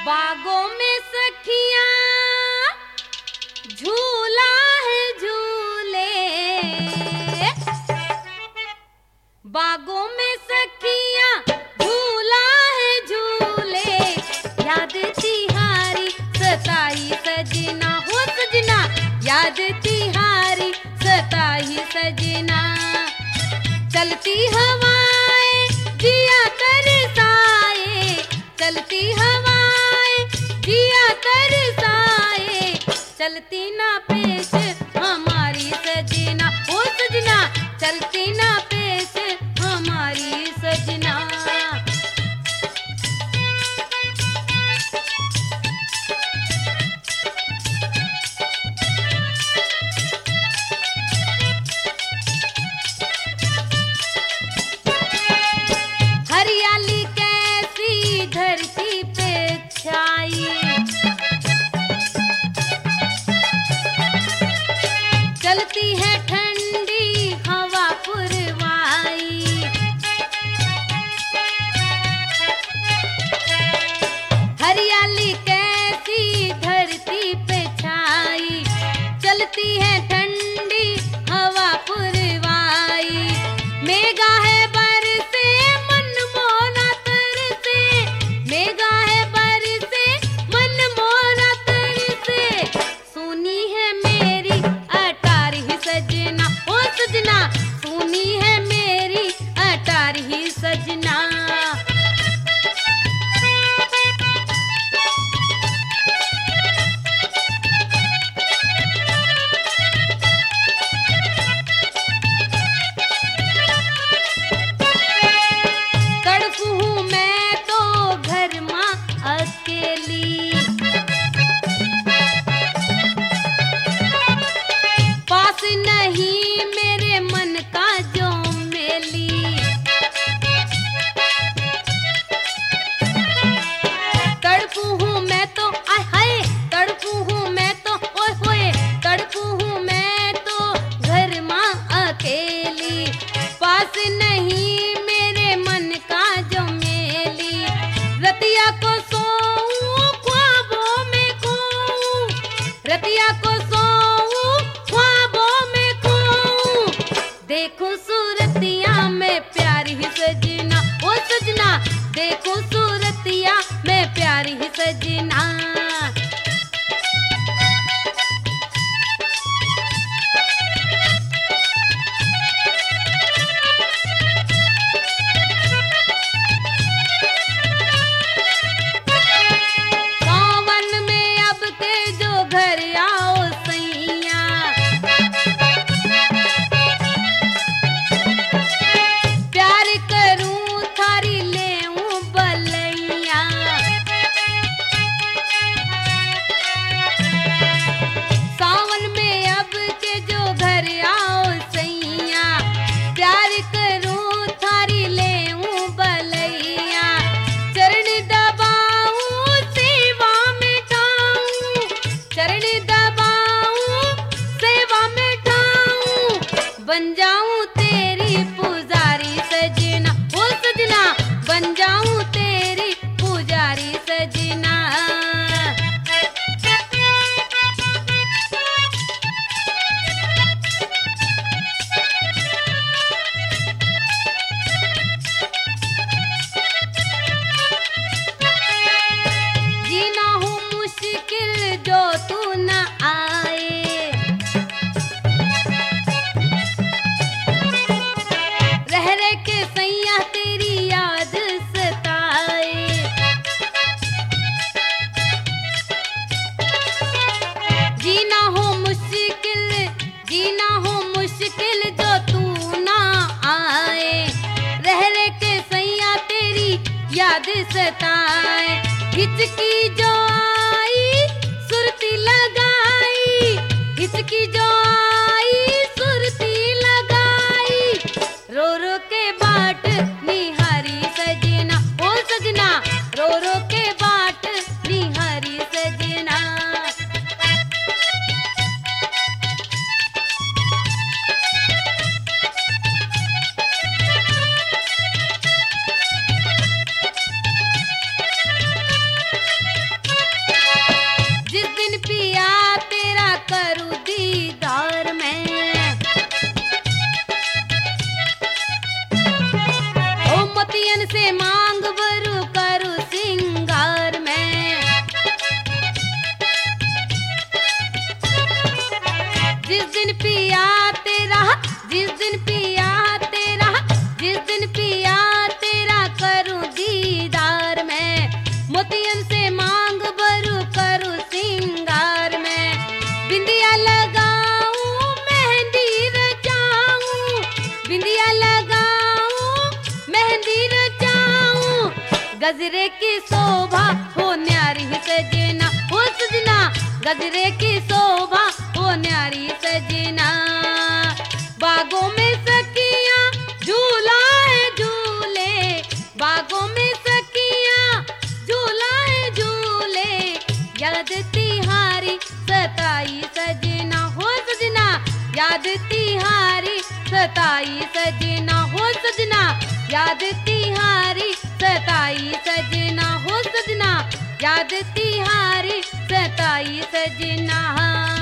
बागों में सखियां झूला है झूले, बागों में सखियां झूला है झूले, याद तिहारी सताई सजना हो सजना, याद तिहारी सताई सजना। चलती हवाएं जिया तरसाए, चलती हवाएं जिया तरसाए, चलती ना पेश हमारी सजना ओ सजना, चलती ना पेश हमारी सजना। हरियाली कैसी धरती पे छाई, चलती है ठंडी हवा पुरवाई, हरियाली कैसी धरती पे छाई, चलती है ठंडी हवा पुरवाई। मेघा है बरसे मन मोना तरसे, मेघा है बरसे मन मोना तरसे, सुनी है मेरी अटार ही सजना ओ सजना, सुनी है मेरी अटार ही सजना। तड़प हूँ मैं तो घर माँ अकेली, पास नहीं मेरे मन का जो मेली, तड़प हूँ मैं तो आय हाय, तड़प हूँ मैं तो ओए होए, तड़प हूँ मैं तो घर माँ अकेली, पास नहीं मेरे मन का जो मेली। रतिया को सोऊं ख्वाबों में खोऊं, रतिया को सोऊं ख्वाबों में खोऊं, देखूं सूरतिया में प्यारी ही सजना ओ सजना, देखूं सूरतिया में प्यारी ही सजना। सावन में अब के जो घर आओ सैया, प्यार करूं थारी लेऊं बलैया, सावन में अब के जो घर आओ सैया, प्यार करूं थारी लेऊं बलैया। चरण दबाऊं सेवा में ठाऊं, चरण दबाऊं सेवा में ठाऊं, बन जाऊं तेरी पुजारी सजना ओ सजना, बन जाऊं तेरी पुजारी सजना। जीना हूँ मुश्किल जो तू न आए, रह रह के सैया तेरी याद सताए, जीना हो मुश्किल, जीना हो मुश्किल जो तू ना आए, रह रह के सैया तेरी याद सताए। हिचकी जो आई सुरती लगाई, हिचकी जो आई सुरती लगाई, रो रो के बाट निहारी सजना ओ सजना, रो रो के बाट निहारी सजना। मोतियन से मांग भरू करू सिंगार में। जिस दिन पिया तेरा, जिस दिन पिया तेरा, जिस दिन पिया तेरा करूं दीदार में। मोतियन से मांग भरू करूं सिंगार में। बिंदिया लगाऊं मेहंदी रचाऊं, बिंदिया लगाऊं मेहंदी रचाऊं। गजरे की शोभा हो न्यारी सजना, हो सजना गजरे की शोभा हो न्यारी सजना। बागों में सखियां झूलाए झूले, बागों में सखियां झूलाए झूले। याद तिहारी सताई सजना, हो सजना याद तिहारी सताई सजना, हो सजना याद तिहारी सताई सजना, हो सजना याद तिहारी सताई सजना।